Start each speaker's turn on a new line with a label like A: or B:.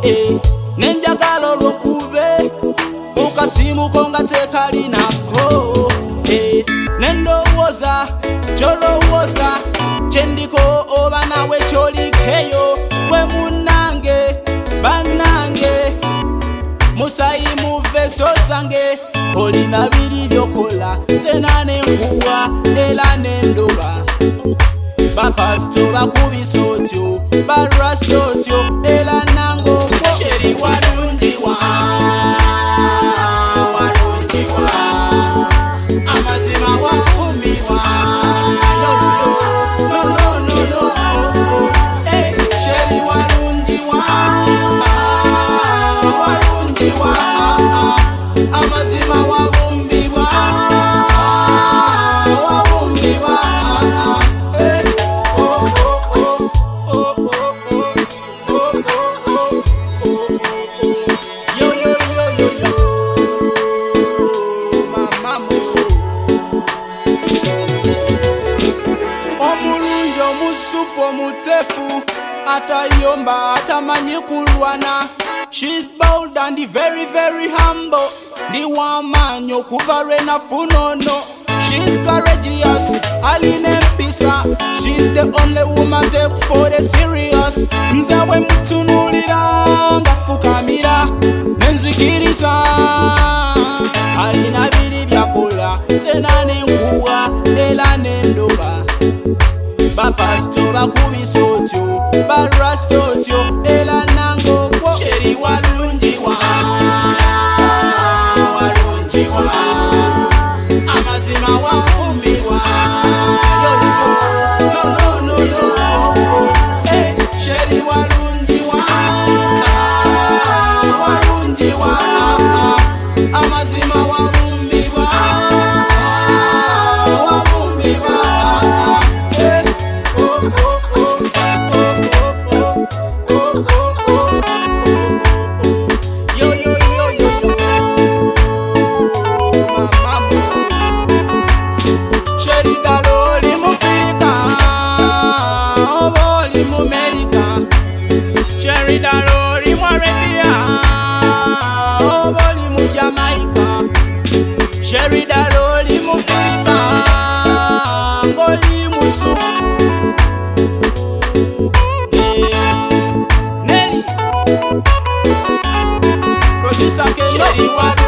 A: nenjagala olwokube kukasimu konga tekali nako nendowooza kyolowooza kyendiko oba nawe kyolikeyo gwe munange banange musayi muve so zange olina biri byokola zena nenkuwa era nendoba bapasito bakubisa otyo barasi otyo era nango sheri walungiwa walungiwa amazima wakumiwa sheri walungiwa walungiwa amazima wabumbiwa wabumbiwa omulungi omusufu omutefu atayomba atamanyi kulwana. She's bold and very very humble, ndi wamanyi okuva lwenafunono. She's courageous, aline mpisa. She's the only woman take for the serious. Nze we mutunulira ngafukamira nenzikiriza alina biri byakola zena nenkuwa era nendoba bapasito bakubisa otyo barasi otyo era nango sheri walungiwa walungiwa amazima wakumbiwa sheri walungiwa walungiwa amazima wabumbiwa wabumbiwa sheri daloli mufirika oboli mumerika sheri daloli mu Arabia oboli mu Jamaica sheri daloli mufirika ngoli musu Nelly producer Sheri